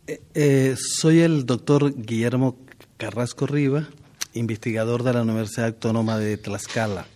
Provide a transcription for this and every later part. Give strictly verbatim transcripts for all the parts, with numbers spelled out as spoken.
Eh, eh, soy el doctor Guillermo Carrasco Riva, investigador de la Universidad Autónoma de Tlaxcala.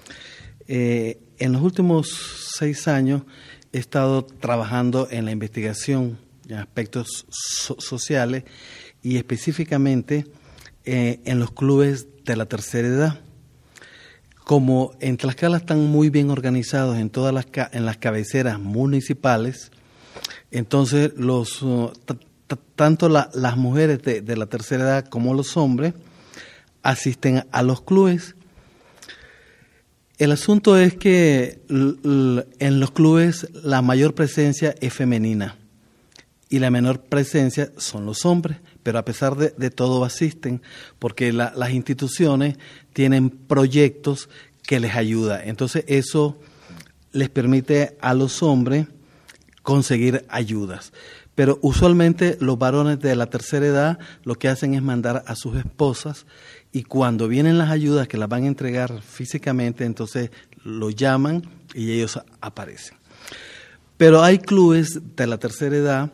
Eh, en los últimos seis años he estado trabajando en la investigación en aspectos so- sociales y específicamente eh, en los clubes de la tercera edad. Como en Tlaxcala están muy bien organizados en todas las ca- en las cabeceras municipales, entonces los uh, t- t- tanto la, las mujeres de, de la tercera edad como los hombres asisten a los clubes. El asunto es que l- l- en los clubes la mayor presencia es femenina y la menor presencia son los hombres, pero a pesar de, de todo asisten, porque la, las instituciones tienen proyectos que les ayudan. Entonces eso les permite a los hombres conseguir ayudas. Pero usualmente los varones de la tercera edad lo que hacen es mandar a sus esposas y cuando vienen las ayudas que las van a entregar físicamente, entonces lo llaman y ellos aparecen. Pero hay clubes de la tercera edad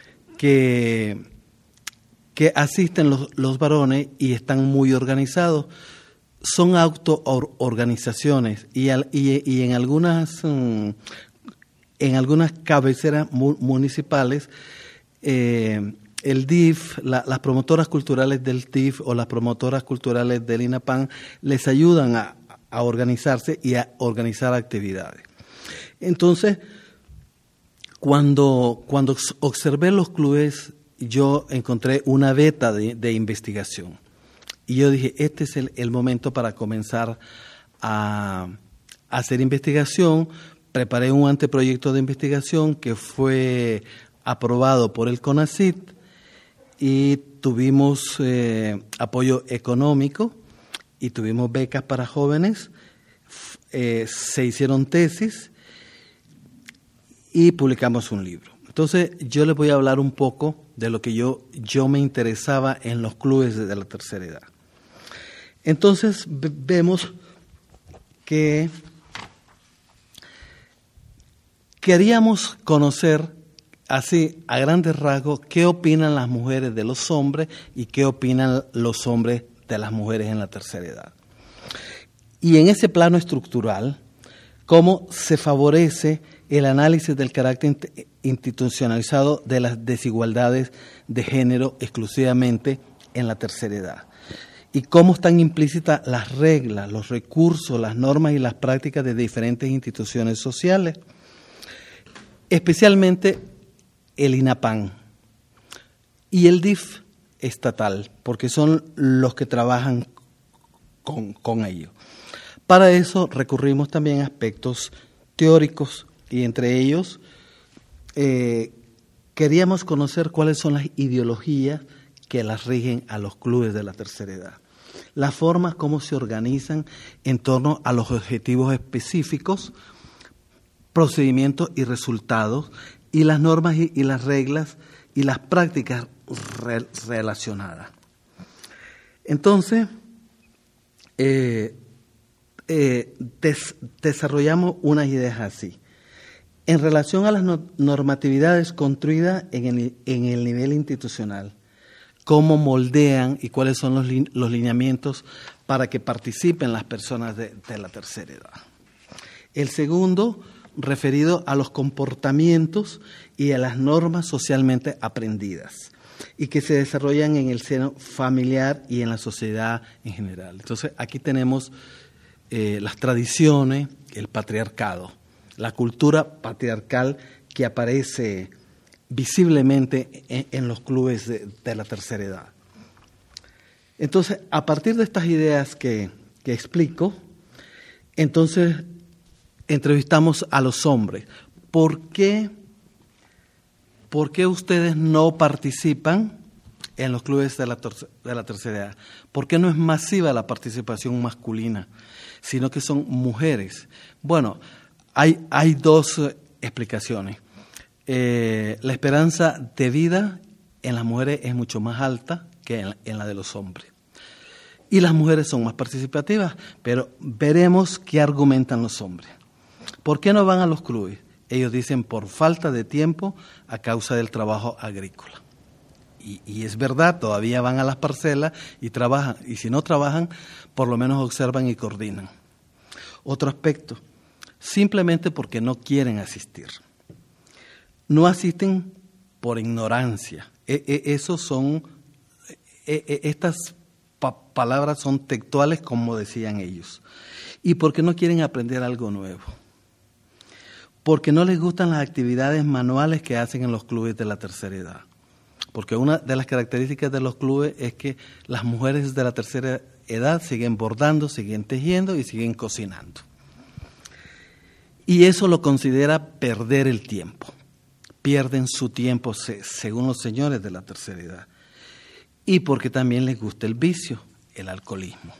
que, que asisten los, los varones y están muy organizados. Son autoorganizaciones y, al, y, y en algunas... Um, En algunas cabeceras mu- municipales, eh, el D I F, la, las promotoras culturales del D I F o las promotoras culturales del INAPAM les ayudan a, a organizarse y a organizar actividades. Entonces, cuando, cuando observé los clubes, yo encontré una beta de, de investigación. Y yo dije, este es el, el momento para comenzar a, a hacer investigación. Preparé un anteproyecto de investigación que fue aprobado por el CONACYT y tuvimos eh, apoyo económico y tuvimos becas para jóvenes, eh, se hicieron tesis y publicamos un libro. Entonces yo les voy a hablar un poco de lo que yo, yo me interesaba en los clubes de la tercera edad. Entonces v- vemos que queríamos conocer, así a grandes rasgos, qué opinan las mujeres de los hombres y qué opinan los hombres de las mujeres en la tercera edad. Y en ese plano estructural, cómo se favorece el análisis del carácter institucionalizado de las desigualdades de género exclusivamente en la tercera edad. Y cómo están implícitas las reglas, los recursos, las normas y las prácticas de diferentes instituciones sociales. Especialmente el INAPAM y el D I F estatal, porque son los que trabajan con, con ellos. Para eso recurrimos también a aspectos teóricos y entre ellos eh, queríamos conocer cuáles son las ideologías que las rigen a los clubes de la tercera edad, las formas como se organizan en torno a los objetivos específicos, procedimientos y resultados, y las normas y, y las reglas y las prácticas re, relacionadas. Entonces, eh, eh, des, desarrollamos unas ideas así. En relación a las no, normatividades construidas en el, en el nivel institucional, cómo moldean y cuáles son los, los lineamientos para que participen las personas de, de la tercera edad. El segundo, referido a los comportamientos y a las normas socialmente aprendidas y que se desarrollan en el seno familiar y en la sociedad en general. Entonces, aquí tenemos eh, las tradiciones, el patriarcado, la cultura patriarcal que aparece visiblemente en, en los clubes de, de la tercera edad. Entonces, a partir de estas ideas que, que explico, entonces entrevistamos a los hombres. ¿Por qué, ¿Por qué ustedes no participan en los clubes de la, de la tercera edad? ¿Por qué no es masiva la participación masculina, sino que son mujeres? Bueno, hay, hay dos explicaciones. Eh, la esperanza de vida en las mujeres es mucho más alta que en, en la de los hombres. Y las mujeres son más participativas, pero veremos qué argumentan los hombres. ¿Por qué no van a los clubes? Ellos dicen por falta de tiempo a causa del trabajo agrícola. Y, y es verdad, todavía van a las parcelas y trabajan. Y si no trabajan, por lo menos observan y coordinan. Otro aspecto, simplemente porque no quieren asistir. No asisten por ignorancia. E, e, esos son, e, e, estas pa- palabras son textuales, como decían ellos. Y porque no quieren aprender algo nuevo. Porque no les gustan las actividades manuales que hacen en los clubes de la tercera edad. Porque una de las características de los clubes es que las mujeres de la tercera edad siguen bordando, siguen tejiendo y siguen cocinando. Y eso lo considera perder el tiempo. Pierden su tiempo según los señores de la tercera edad. Y porque también les gusta el vicio, el alcoholismo.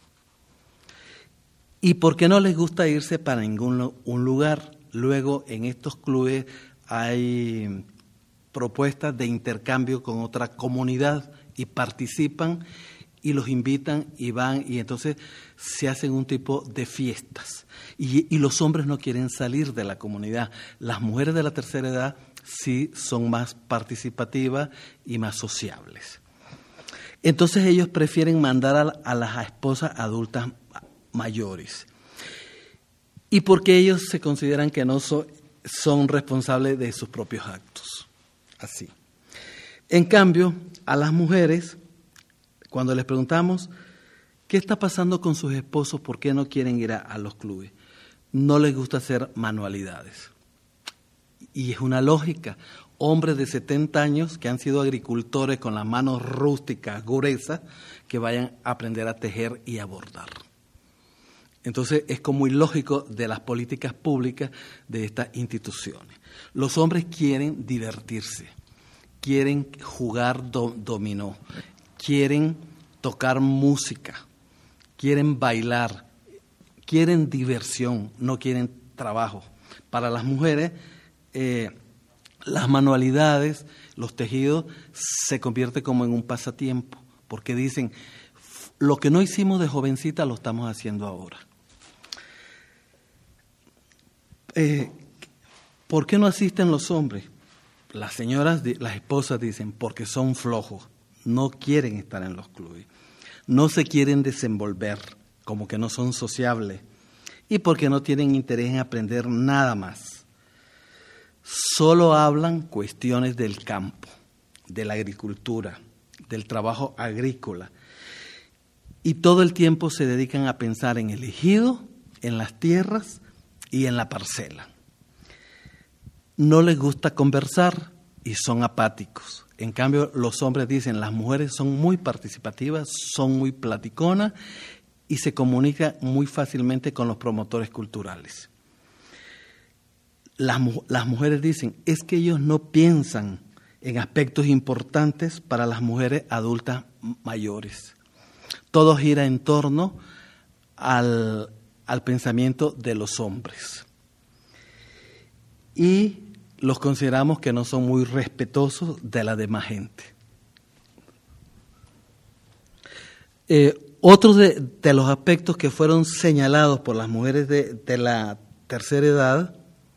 Y porque no les gusta irse para ningún un lugar. Luego en estos clubes hay propuestas de intercambio con otra comunidad y participan y los invitan y van y entonces se hacen un tipo de fiestas. Y, y los hombres no quieren salir de la comunidad. Las mujeres de la tercera edad sí son más participativas y más sociables. Entonces ellos prefieren mandar a, a las esposas adultas mayores. Y porque ellos se consideran que no so, son responsables de sus propios actos. Así. En cambio, a las mujeres, cuando les preguntamos qué está pasando con sus esposos, por qué no quieren ir a, a los clubes, no les gusta hacer manualidades. Y es una lógica. Hombres de setenta años que han sido agricultores con las manos rústicas, gruesas, que vayan a aprender a tejer y a bordar. Entonces es como ilógico de las políticas públicas de estas instituciones. Los hombres quieren divertirse, quieren jugar do, dominó, quieren tocar música, quieren bailar, quieren diversión, no quieren trabajo. Para las mujeres, eh, las manualidades, los tejidos, se convierte como en un pasatiempo, porque dicen, lo que no hicimos de jovencita lo estamos haciendo ahora. Eh, ¿Por qué no asisten los hombres? Las señoras, las esposas dicen, porque son flojos, no quieren estar en los clubes, no se quieren desenvolver, como que no son sociables, y porque no tienen interés en aprender nada más. Solo hablan cuestiones del campo, de la agricultura, del trabajo agrícola, y todo el tiempo se dedican a pensar en el ejido, en las tierras y en la parcela. No les gusta conversar y son apáticos. En cambio, los hombres dicen, las mujeres son muy participativas, son muy platiconas y se comunican muy fácilmente con los promotores culturales. Las, las mujeres dicen, es que ellos no piensan en aspectos importantes para las mujeres adultas mayores. Todo gira en torno al, al pensamiento de los hombres. Y los consideramos que no son muy respetuosos de la demás gente. Eh, otro de, de los aspectos que fueron señalados por las mujeres de, de la tercera edad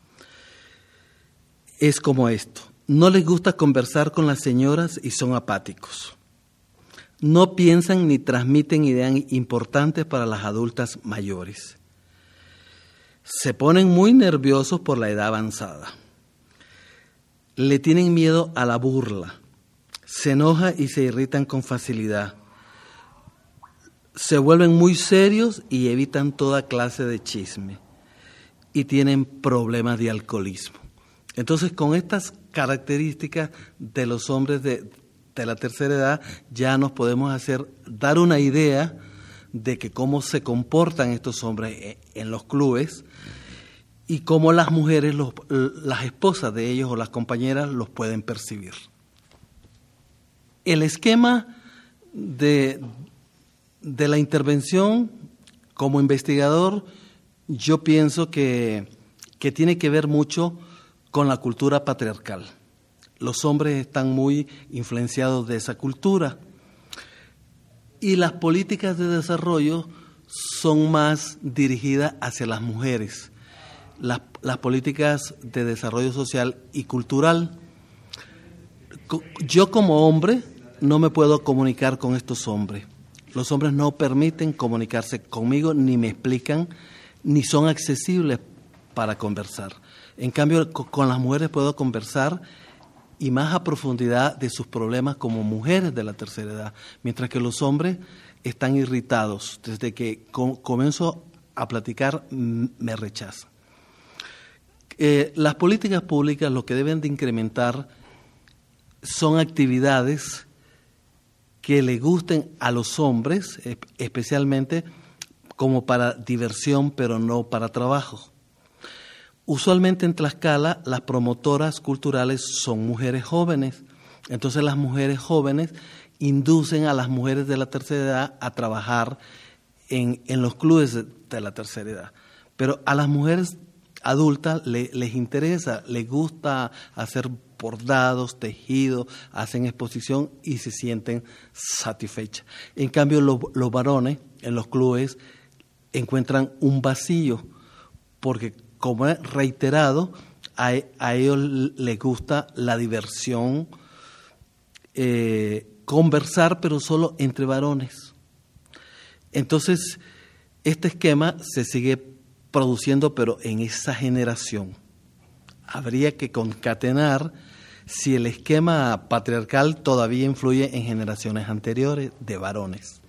es como esto. No les gusta conversar con las señoras y son apáticos. No piensan ni transmiten ideas importantes para las adultas mayores. Se ponen muy nerviosos por la edad avanzada. Le tienen miedo a la burla. Se enojan y se irritan con facilidad. Se vuelven muy serios y evitan toda clase de chisme. Y tienen problemas de alcoholismo. Entonces, con estas características de los hombres de, de la tercera edad, ya nos podemos hacer, dar una idea de que cómo se comportan estos hombres en los clubes y cómo las mujeres, los, las esposas de ellos o las compañeras los pueden percibir. El esquema de, de la intervención como investigador, yo pienso que, que tiene que ver mucho con la cultura patriarcal. Los hombres están muy influenciados de esa cultura y las políticas de desarrollo son más dirigidas hacia las mujeres. Las, las políticas de desarrollo social y cultural Yo como hombre no me puedo comunicar con estos hombres. Los hombres no permiten comunicarse conmigo, ni me explican, ni son accesibles para conversar. En cambio, con las mujeres puedo conversar y más a profundidad de sus problemas como mujeres de la tercera edad, mientras que los hombres están irritados. Desde que com- comienzo a platicar, m- me rechazan. Eh, las políticas públicas lo que deben de incrementar son actividades que le gusten a los hombres, especialmente como para diversión, pero no para trabajo. Usualmente en Tlaxcala las promotoras culturales son mujeres jóvenes, entonces las mujeres jóvenes inducen a las mujeres de la tercera edad a trabajar en, en los clubes de, de la tercera edad. Pero a las mujeres adultas le, les interesa, les gusta hacer bordados, tejidos, hacen exposición y se sienten satisfechas. En cambio, los, los varones en los clubes encuentran un vacío, porque como es reiterado, a, a ellos les gusta la diversión, eh, conversar, pero solo entre varones. Entonces, este esquema se sigue produciendo, pero en esa generación. Habría que concatenar si el esquema patriarcal todavía influye en generaciones anteriores de varones.